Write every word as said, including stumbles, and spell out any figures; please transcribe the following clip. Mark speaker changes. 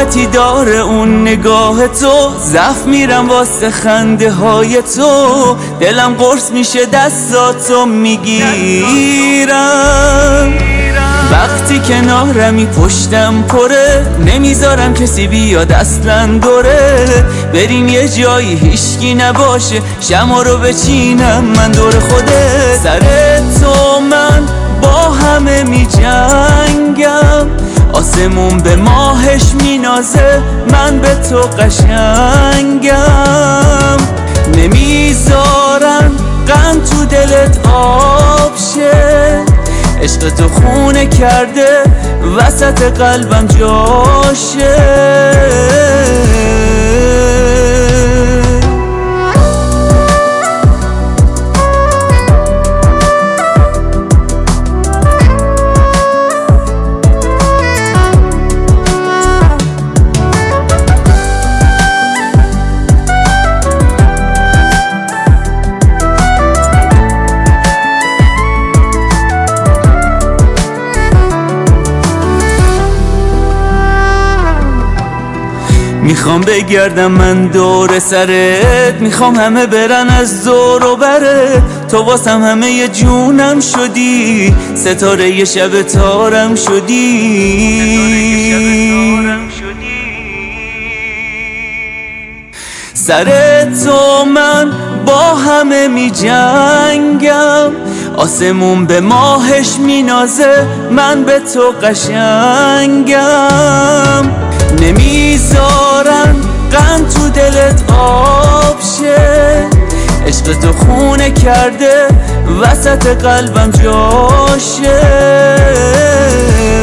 Speaker 1: قدرتی داره اون نگاه تو، زف میرم واسه خنده های تو، دلم قرص میشه دستاتو میگیرم. وقتی کنارمی پشتم پره، نمیذارم کسی بیاد اصلا دوره، بریم یه جایی هیشکی نباشه، شما رو بچینم من دور خوده. سر تو من با همه می جنگم، آسمون به ماهش مینازه، من به تو قشنگم. نمیذارم غم تو دلت آب شه، عشق تو خونه کرده وسط قلبم جاشه. میخوام بگردم من دور سرت، میخوام همه برن از دور و برت، تو واسم همه ی جونم شدی، ستاره ی شب تارم شدی. سر تو من با همه می جنگم، آسمون به ماهش مینازه، من به تو قشنگم. نمیذارم غم تو دلت آب شه، عشق تو خونه کرده وسط قلبم جاشه.